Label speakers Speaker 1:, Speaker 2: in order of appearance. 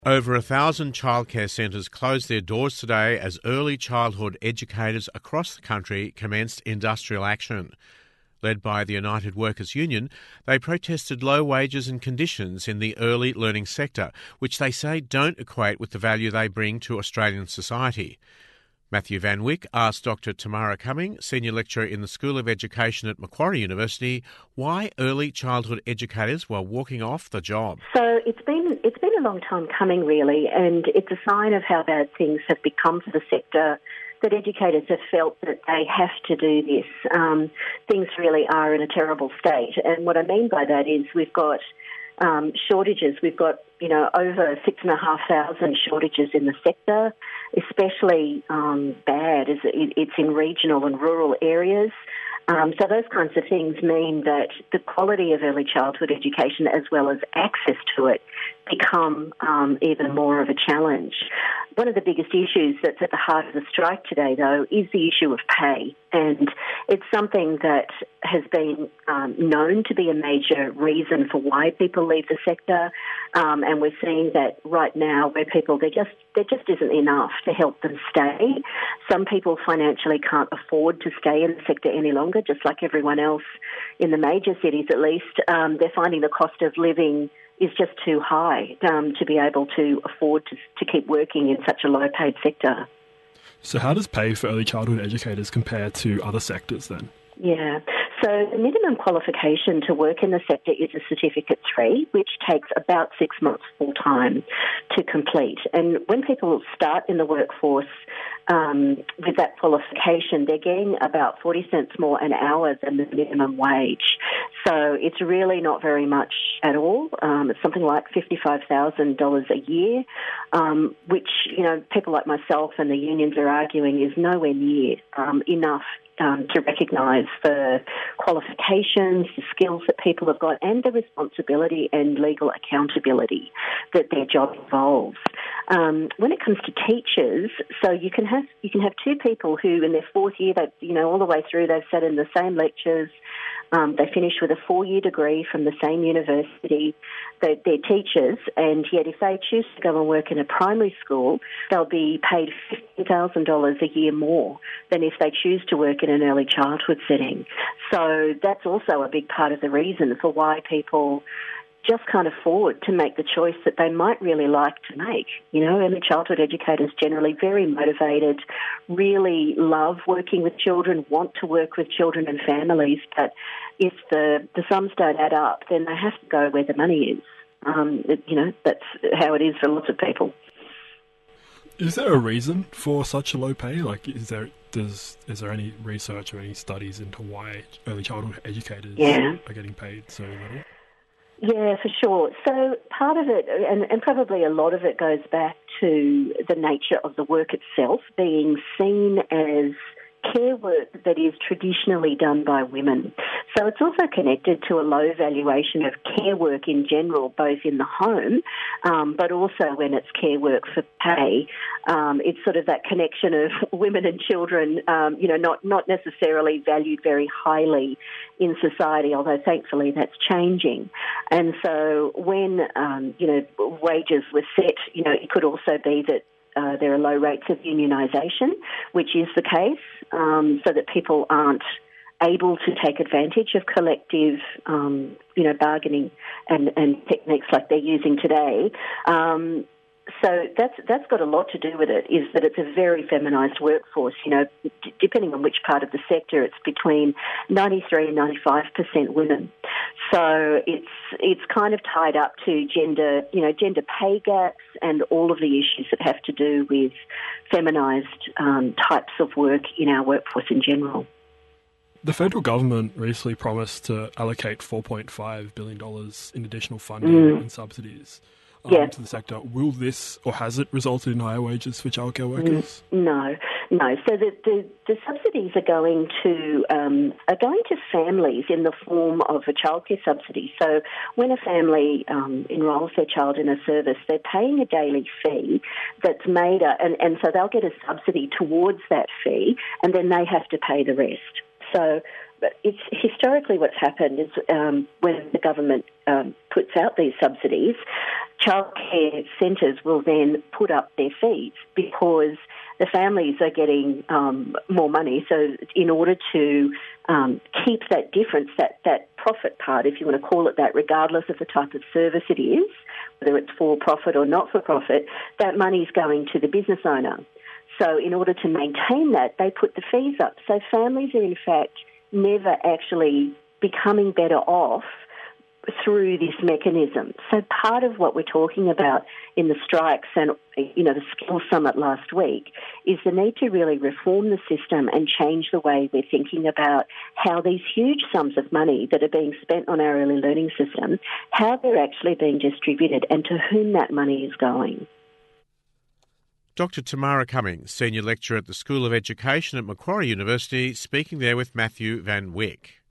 Speaker 1: Over 1,000 childcare centres closed their doors today as early childhood educators across the country commenced industrial action. Led by the United Workers' Union, they protested low wages and conditions in the early learning sector, which they say don't equate with the value they bring to Australian society. Matthew Van Wyck asked Dr Tamara Cumming, Senior Lecturer in the School of Education at Macquarie University, why early childhood educators were walking off the job.
Speaker 2: So it's been a long time coming, really, and it's a sign of how bad things have become for the sector, that educators have felt that they have to do this. Things really are in a terrible state, and what I mean by that is we've got shortages. We've got, over 6,500 shortages in the sector, especially bad as it's in regional and rural areas. So those kinds of things mean that the quality of early childhood education as well as access to it become even more of a challenge. One of the biggest issues that's at the heart of the strike today, though, is the issue of pay. And it's something that has been known to be a major reason for why people leave the sector. And we're seeing that right now where people, there just isn't enough to help them stay. Some people financially can't afford to stay in the sector any longer, just like everyone else in the major cities at least. They're finding the cost of living is just too high to be able to afford to keep working in such a low-paid sector.
Speaker 3: So how does pay for early childhood educators compare to other sectors then?
Speaker 2: Yeah. So the minimum qualification to work in the sector is a Certificate 3, which takes about 6 months full-time to complete. And when people start in the workforce with that qualification, they're getting about 40 cents more an hour than the minimum wage. So it's really not very much at all. It's something like $55,000 a year, which, people like myself and the unions are arguing is nowhere near enough to recognise the qualifications, the skills that people have got, and the responsibility and legal accountability that their job involves. When it comes to teachers, so you can have two people who in their fourth year, all the way through, they've sat in the same lectures. They finish with a 4-year degree from the same university. They're teachers, and yet if they choose to go and work in a primary school, they'll be paid $50,000 a year more than if they choose to work in an early childhood setting. So that's also a big part of the reason for why people just can't afford to make the choice that they might really like to make. Early childhood educators generally very motivated, really love working with children, want to work with children and families, but if the sums don't add up, then they have to go where the money is. That's how it is for lots of people.
Speaker 3: Is there a reason for such a low pay? Like, is there any research or any studies into why early childhood educators are getting paid so little?
Speaker 2: Yeah, for sure. So part of it, and probably a lot of it, goes back to the nature of the work itself being seen as care work that is traditionally done by women. So it's also connected to a low valuation of care work in general, both in the home, but also when it's care work for pay. It's sort of that connection of women and children, not necessarily valued very highly in society, although thankfully that's changing. And so when, wages were set, it could also be that there are low rates of unionisation, which is the case, so that people aren't able to take advantage of collective, bargaining and techniques like they're using today. So that's got a lot to do with it, is that it's a very feminised workforce. Depending on which part of the sector, it's between 93 and 95% women. So it's kind of tied up to gender pay gaps and all of the issues that have to do with feminised types of work in our workforce in general.
Speaker 3: The federal government recently promised to allocate $4.5 billion in additional funding and subsidies to the sector. Will this, or has it resulted in higher wages for childcare workers?
Speaker 2: No. So the subsidies are going to families in the form of a childcare subsidy. So when a family enrolls their child in a service, they're paying a daily fee that's made up, and so they'll get a subsidy towards that fee, and then they have to pay the rest. So it's historically what's happened is when the government puts out these subsidies, childcare centres will then put up their fees because the families are getting more money. So in order to keep that difference, that profit part, if you want to call it that, regardless of the type of service it is, whether it's for-profit or not-for-profit, that money is going to the business owner. So in order to maintain that, they put the fees up. So families are in fact never actually becoming better off through this mechanism. So part of what we're talking about in the strikes and, the Skills Summit last week is the need to really reform the system and change the way we're thinking about how these huge sums of money that are being spent on our early learning system, how they're actually being distributed and to whom that money is going.
Speaker 1: Dr. Tamara Cummings, Senior Lecturer at the School of Education at Macquarie University, speaking there with Matthew Van Wyk.